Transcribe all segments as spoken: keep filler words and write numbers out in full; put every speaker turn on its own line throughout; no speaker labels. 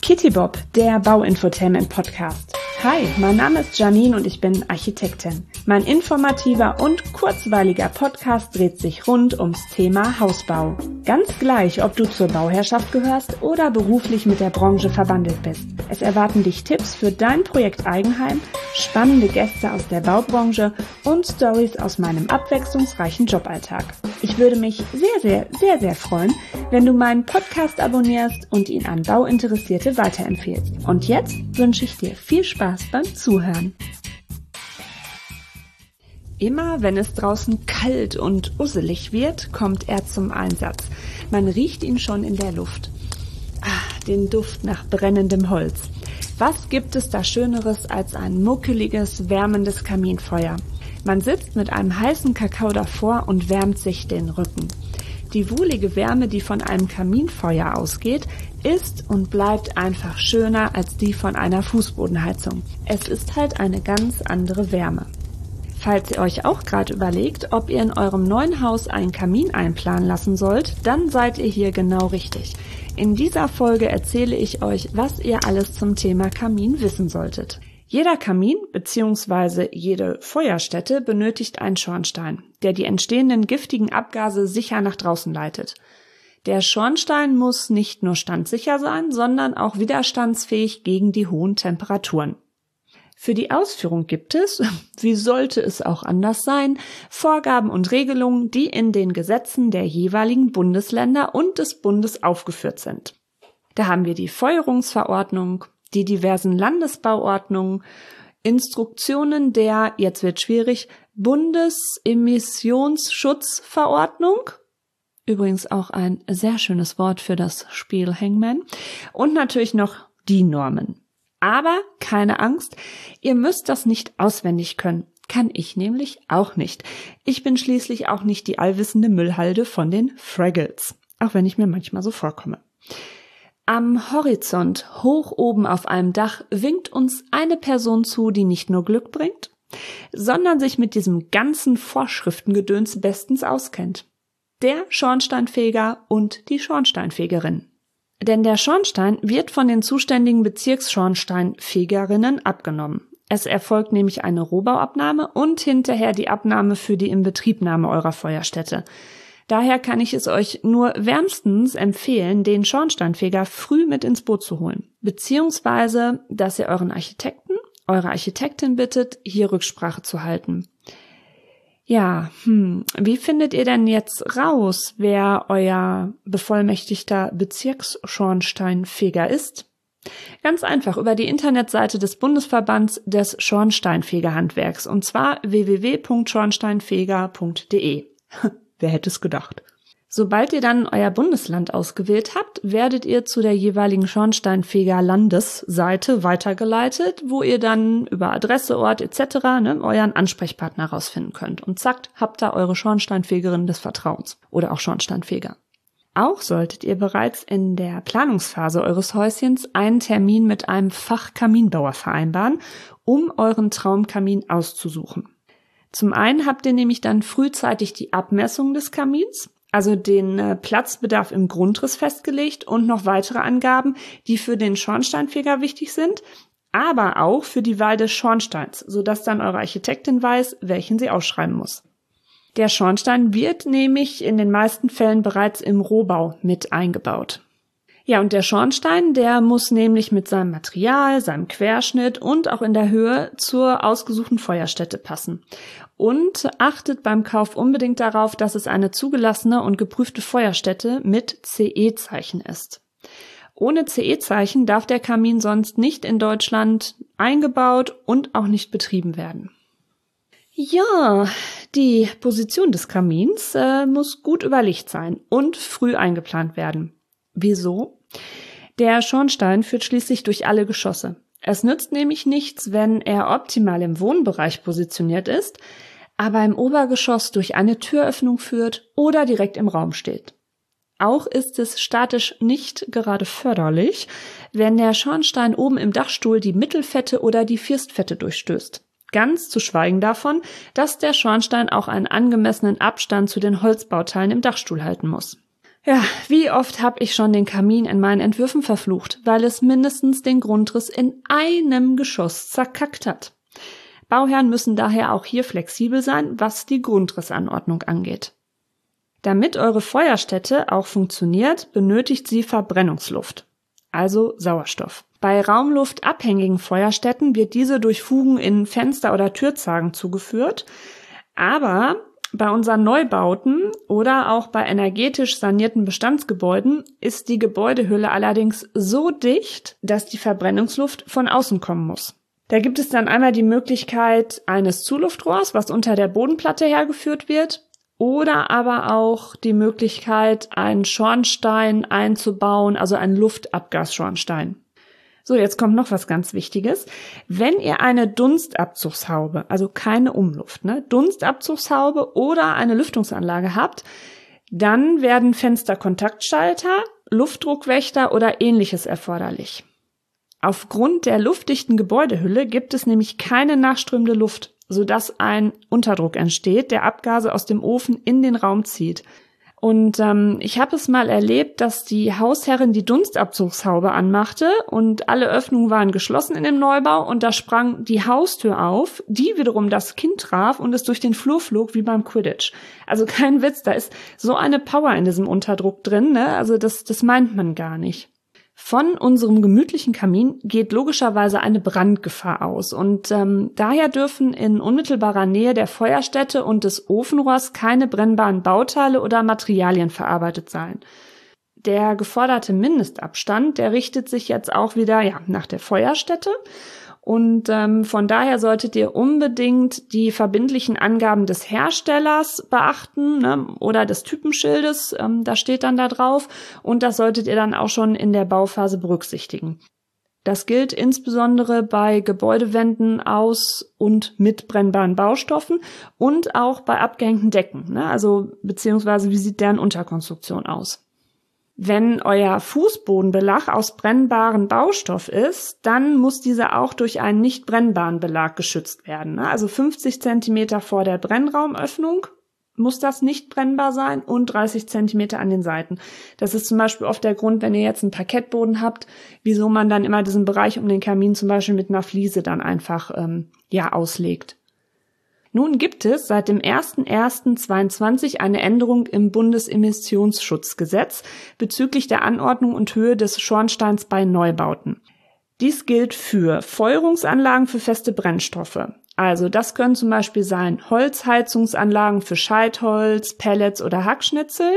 Kitty Bob, der Bauinfotainment-Podcast. Hi, mein Name ist Janine und ich bin Architektin. Mein informativer und kurzweiliger Podcast dreht sich rund ums Thema Hausbau. Ganz gleich, ob du zur Bauherrschaft gehörst oder beruflich mit der Branche verbandelt bist. Es erwarten dich Tipps für dein Projekt Eigenheim, spannende Gäste aus der Baubranche und Stories aus meinem abwechslungsreichen Joballtag. Ich würde mich sehr, sehr, sehr, sehr freuen, wenn du meinen Podcast abonnierst und ihn an Bauinteressierte weiterempfehlst. Und jetzt wünsche ich dir viel Spaß beim Zuhören. Immer wenn es draußen kalt und usselig wird, kommt er zum Einsatz. Man riecht ihn schon in der Luft. Ah, den Duft nach brennendem Holz. Was gibt es da Schöneres als ein muckeliges, wärmendes Kaminfeuer? Man sitzt mit einem heißen Kakao davor und wärmt sich den Rücken. Die wohlige Wärme, die von einem Kaminfeuer ausgeht, ist und bleibt einfach schöner als die von einer Fußbodenheizung. Es ist halt eine ganz andere Wärme. Falls ihr euch auch gerade überlegt, ob ihr in eurem neuen Haus einen Kamin einplanen lassen sollt, dann seid ihr hier genau richtig. In dieser Folge erzähle ich euch, was ihr alles zum Thema Kamin wissen solltet. Jeder Kamin bzw. jede Feuerstätte benötigt einen Schornstein, der die entstehenden giftigen Abgase sicher nach draußen leitet. Der Schornstein muss nicht nur standsicher sein, sondern auch widerstandsfähig gegen die hohen Temperaturen. Für die Ausführung gibt es, wie sollte es auch anders sein, Vorgaben und Regelungen, die in den Gesetzen der jeweiligen Bundesländer und des Bundes aufgeführt sind. Da haben wir die Feuerungsverordnung, die diversen Landesbauordnungen, Instruktionen der, jetzt wird schwierig, Bundesemissionsschutzverordnung, übrigens auch ein sehr schönes Wort für das Spiel Hangman, und natürlich noch die Normen. Aber keine Angst, ihr müsst das nicht auswendig können. Kann ich nämlich auch nicht. Ich bin schließlich auch nicht die allwissende Müllhalde von den Fraggles, auch wenn ich mir manchmal so vorkomme. Am Horizont, hoch oben auf einem Dach, winkt uns eine Person zu, die nicht nur Glück bringt, sondern sich mit diesem ganzen Vorschriftengedöns bestens auskennt. Der Schornsteinfeger und die Schornsteinfegerin. Denn der Schornstein wird von den zuständigen Bezirksschornsteinfegerinnen abgenommen. Es erfolgt nämlich eine Rohbauabnahme und hinterher die Abnahme für die Inbetriebnahme eurer Feuerstätte. Daher kann ich es euch nur wärmstens empfehlen, den Schornsteinfeger früh mit ins Boot zu holen. Beziehungsweise, dass ihr euren Architekten, eure Architektin bittet, hier Rücksprache zu halten. Ja, hm, wie findet ihr denn jetzt raus, wer euer bevollmächtigter Bezirksschornsteinfeger ist? Ganz einfach über die Internetseite des Bundesverbands des Schornsteinfegerhandwerks, und zwar w w w punkt schornsteinfeger punkt d e. Wer hätte es gedacht? Sobald ihr dann euer Bundesland ausgewählt habt, werdet ihr zu der jeweiligen Schornsteinfeger-Landesseite weitergeleitet, wo ihr dann über Adresse, Ort et cetera ne, euren Ansprechpartner rausfinden könnt. Und zack, habt da eure Schornsteinfegerin des Vertrauens oder auch Schornsteinfeger. Auch solltet ihr bereits in der Planungsphase eures Häuschens einen Termin mit einem Fachkaminbauer vereinbaren, um euren Traumkamin auszusuchen. Zum einen habt ihr nämlich dann frühzeitig die Abmessung des Kamins, also den äh, Platzbedarf im Grundriss festgelegt und noch weitere Angaben, die für den Schornsteinfeger wichtig sind, aber auch für die Wahl des Schornsteins, sodass dann eure Architektin weiß, welchen sie ausschreiben muss. Der Schornstein wird nämlich in den meisten Fällen bereits im Rohbau mit eingebaut. Ja, und der Schornstein, der muss nämlich mit seinem Material, seinem Querschnitt und auch in der Höhe zur ausgesuchten Feuerstätte passen. Und achtet beim Kauf unbedingt darauf, dass es eine zugelassene und geprüfte Feuerstätte mit C E-Zeichen ist. Ohne C E-Zeichen darf der Kamin sonst nicht in Deutschland eingebaut und auch nicht betrieben werden. Ja, die Position des Kamins äh, muss gut überlegt sein und früh eingeplant werden. Wieso? Der Schornstein führt schließlich durch alle Geschosse. Es nützt nämlich nichts, wenn er optimal im Wohnbereich positioniert ist, aber im Obergeschoss durch eine Türöffnung führt oder direkt im Raum steht. Auch ist es statisch nicht gerade förderlich, wenn der Schornstein oben im Dachstuhl die Mittelfette oder die Firstfette durchstößt. Ganz zu schweigen davon, dass der Schornstein auch einen angemessenen Abstand zu den Holzbauteilen im Dachstuhl halten muss. Ja, wie oft habe ich schon den Kamin in meinen Entwürfen verflucht, weil es mindestens den Grundriss in einem Geschoss zerkackt hat. Bauherren müssen daher auch hier flexibel sein, was die Grundrissanordnung angeht. Damit eure Feuerstätte auch funktioniert, benötigt sie Verbrennungsluft, also Sauerstoff. Bei raumluftabhängigen Feuerstätten wird diese durch Fugen in Fenster oder Türzagen zugeführt, aber bei unseren Neubauten oder auch bei energetisch sanierten Bestandsgebäuden ist die Gebäudehülle allerdings so dicht, dass die Verbrennungsluft von außen kommen muss. Da gibt es dann einmal die Möglichkeit eines Zuluftrohrs, was unter der Bodenplatte hergeführt wird, oder aber auch die Möglichkeit, einen Schornstein einzubauen, also einen Luftabgasschornstein. So, jetzt kommt noch was ganz Wichtiges. Wenn ihr eine Dunstabzugshaube, also keine Umluft, ne, Dunstabzugshaube oder eine Lüftungsanlage habt, dann werden Fensterkontaktschalter, Luftdruckwächter oder Ähnliches erforderlich. Aufgrund der luftdichten Gebäudehülle gibt es nämlich keine nachströmende Luft, sodass ein Unterdruck entsteht, der Abgase aus dem Ofen in den Raum zieht. Und ähm, ich habe es mal erlebt, dass die Hausherrin die Dunstabzugshaube anmachte und alle Öffnungen waren geschlossen in dem Neubau und da sprang die Haustür auf, die wiederum das Kind traf und es durch den Flur flog wie beim Quidditch. Also kein Witz, da ist so eine Power in diesem Unterdruck drin, ne? Also das, das meint man gar nicht. Von unserem gemütlichen Kamin geht logischerweise eine Brandgefahr aus und ähm, daher dürfen in unmittelbarer Nähe der Feuerstätte und des Ofenrohrs keine brennbaren Bauteile oder Materialien verarbeitet sein. Der geforderte Mindestabstand, der richtet sich jetzt auch wieder ja nach der Feuerstätte und ähm, von daher solltet ihr unbedingt die verbindlichen Angaben des Herstellers beachten, ne, oder des Typenschildes, ähm, da steht dann da drauf und das solltet ihr dann auch schon in der Bauphase berücksichtigen. Das gilt insbesondere bei Gebäudewänden aus und mit brennbaren Baustoffen und auch bei abgehängten Decken, ne, also beziehungsweise wie sieht deren Unterkonstruktion aus. Wenn euer Fußbodenbelag aus brennbarem Baustoff ist, dann muss dieser auch durch einen nicht brennbaren Belag geschützt werden. Also fünfzig Zentimeter vor der Brennraumöffnung muss das nicht brennbar sein und dreißig Zentimeter an den Seiten. Das ist zum Beispiel oft der Grund, wenn ihr jetzt einen Parkettboden habt, wieso man dann immer diesen Bereich um den Kamin zum Beispiel mit einer Fliese dann einfach ähm, ja auslegt. Nun gibt es seit dem ersten ersten zweiundzwanzig eine Änderung im Bundesemissionsschutzgesetz bezüglich der Anordnung und Höhe des Schornsteins bei Neubauten. Dies gilt für Feuerungsanlagen für feste Brennstoffe. Also das können zum Beispiel sein Holzheizungsanlagen für Scheitholz, Pellets oder Hackschnitzel,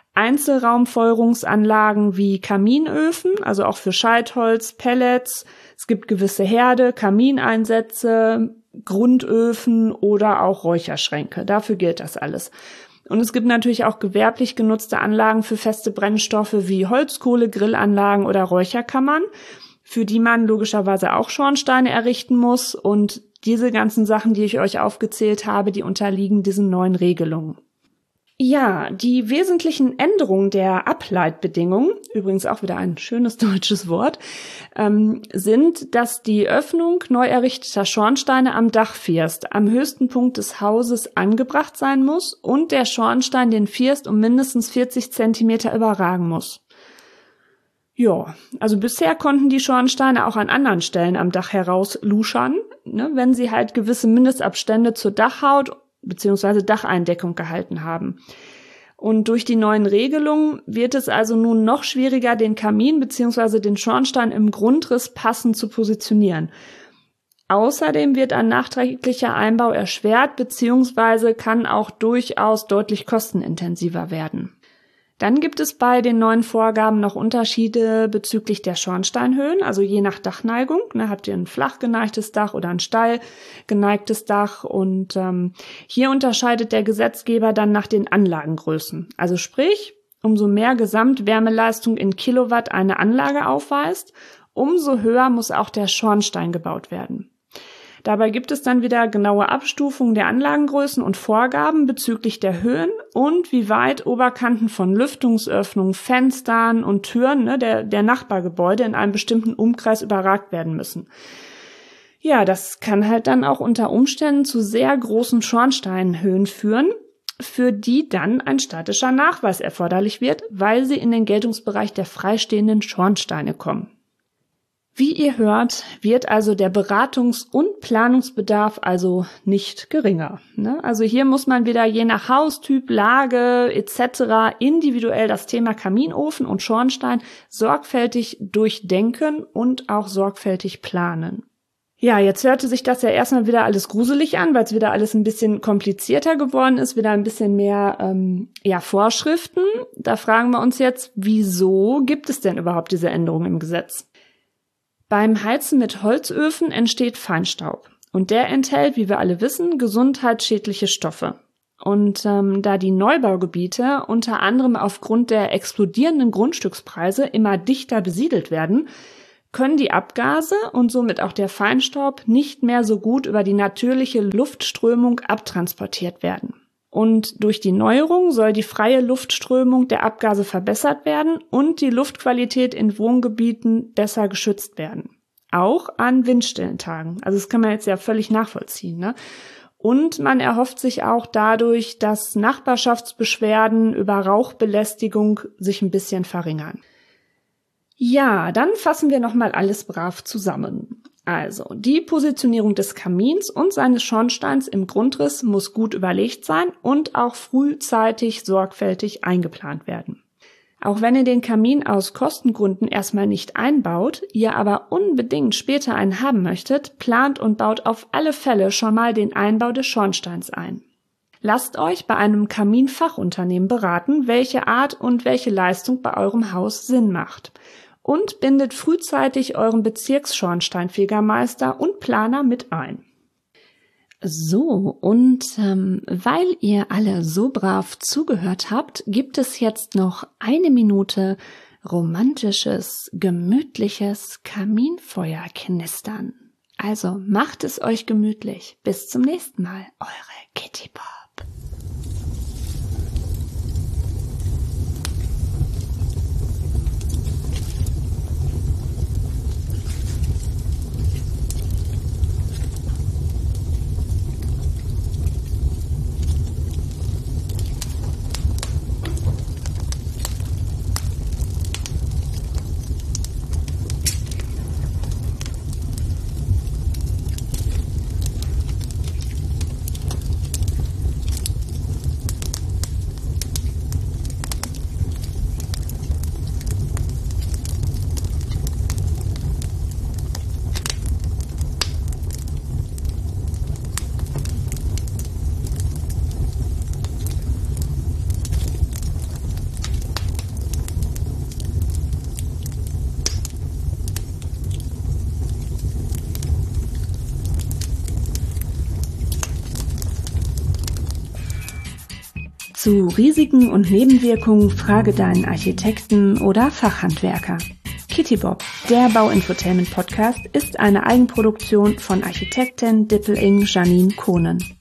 Einzelraumfeuerungsanlagen wie Kaminöfen, also auch für Scheitholz, Pellets. Es gibt gewisse Herde, Kamineinsätze, Grundöfen oder auch Räucherschränke. Dafür gilt das alles. Und es gibt natürlich auch gewerblich genutzte Anlagen für feste Brennstoffe wie Holzkohle, Grillanlagen oder Räucherkammern, für die man logischerweise auch Schornsteine errichten muss. Und diese ganzen Sachen, die ich euch aufgezählt habe, die unterliegen diesen neuen Regelungen. Ja, die wesentlichen Änderungen der Ableitbedingungen, übrigens auch wieder ein schönes deutsches Wort, ähm, sind, dass die Öffnung neu errichteter Schornsteine am Dachfirst am höchsten Punkt des Hauses angebracht sein muss und der Schornstein den First um mindestens vierzig Zentimeter überragen muss. Ja, also bisher konnten die Schornsteine auch an anderen Stellen am Dach heraus luschern, ne, wenn sie halt gewisse Mindestabstände zur Dachhaut bzw. Dacheindeckung gehalten haben. Und durch die neuen Regelungen wird es also nun noch schwieriger, den Kamin bzw. den Schornstein im Grundriss passend zu positionieren. Außerdem wird ein nachträglicher Einbau erschwert bzw. kann auch durchaus deutlich kostenintensiver werden. Dann gibt es bei den neuen Vorgaben noch Unterschiede bezüglich der Schornsteinhöhen, also je nach Dachneigung. Ne, habt ihr ein flach geneigtes Dach oder ein steil geneigtes Dach? Und ähm, hier unterscheidet der Gesetzgeber dann nach den Anlagengrößen. Also sprich, umso mehr Gesamtwärmeleistung in Kilowatt eine Anlage aufweist, umso höher muss auch der Schornstein gebaut werden. Dabei gibt es dann wieder genaue Abstufungen der Anlagengrößen und Vorgaben bezüglich der Höhen und wie weit Oberkanten von Lüftungsöffnungen, Fenstern und Türen ne, der, der Nachbargebäude in einem bestimmten Umkreis überragt werden müssen. Ja, das kann halt dann auch unter Umständen zu sehr großen Schornsteinhöhen führen. für die dann ein statischer Nachweis erforderlich wird, weil sie in den Geltungsbereich der freistehenden Schornsteine kommen. Wie ihr hört, wird also der Beratungs- und Planungsbedarf also nicht geringer. Ne? Also hier muss man wieder je nach Haustyp, Lage et cetera individuell das Thema Kaminofen und Schornstein sorgfältig durchdenken und auch sorgfältig planen. Ja, jetzt hörte sich das ja erstmal wieder alles gruselig an, weil es wieder alles ein bisschen komplizierter geworden ist, wieder ein bisschen mehr ähm, ja, Vorschriften. Da fragen wir uns jetzt, wieso gibt es denn überhaupt diese Änderungen im Gesetz? Beim Heizen mit Holzöfen entsteht Feinstaub und der enthält, wie wir alle wissen, gesundheitsschädliche Stoffe. Und ähm, da die Neubaugebiete unter anderem aufgrund der explodierenden Grundstückspreise immer dichter besiedelt werden, können die Abgase und somit auch der Feinstaub nicht mehr so gut über die natürliche Luftströmung abtransportiert werden. Und durch die Neuerung soll die freie Luftströmung der Abgase verbessert werden und die Luftqualität in Wohngebieten besser geschützt werden. Auch an windstillen Tagen. Also das kann man jetzt ja völlig nachvollziehen, ne? Und man erhofft sich auch dadurch, dass Nachbarschaftsbeschwerden über Rauchbelästigung sich ein bisschen verringern. Ja, dann fassen wir nochmal alles brav zusammen. Also, die Positionierung des Kamins und seines Schornsteins im Grundriss muss gut überlegt sein und auch frühzeitig sorgfältig eingeplant werden. Auch wenn ihr den Kamin aus Kostengründen erstmal nicht einbaut, ihr aber unbedingt später einen haben möchtet, plant und baut auf alle Fälle schon mal den Einbau des Schornsteins ein. Lasst euch bei einem Kaminfachunternehmen beraten, welche Art und welche Leistung bei eurem Haus Sinn macht. Und bindet frühzeitig euren Bezirksschornsteinfegermeister und Planer mit ein. So, und ähm, weil ihr alle so brav zugehört habt, gibt es jetzt noch eine Minute romantisches, gemütliches Kaminfeuerknistern. Also macht es euch gemütlich. Bis zum nächsten Mal, eure Kitty Bob. Zu Risiken und Nebenwirkungen frage deinen Architekten oder Fachhandwerker. Kitty Bob, der Bauinfotainment Podcast, ist eine Eigenproduktion von Architektin Dippel-Ing Janine Kohnen.